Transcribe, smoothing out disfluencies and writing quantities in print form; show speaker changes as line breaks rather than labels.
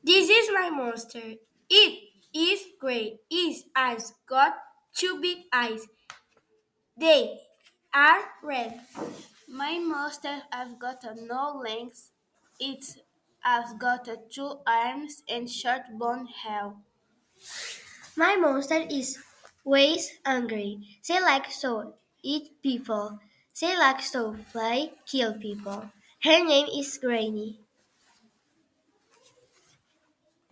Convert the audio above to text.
This is my monster. It is gray. Its eyes got two big eyes. They are red.
My monster has got a no legs. It has got a two arms and short blonde hair.
My monster is always angry. They like to eat people. They like to play kill people. Her name is Granny.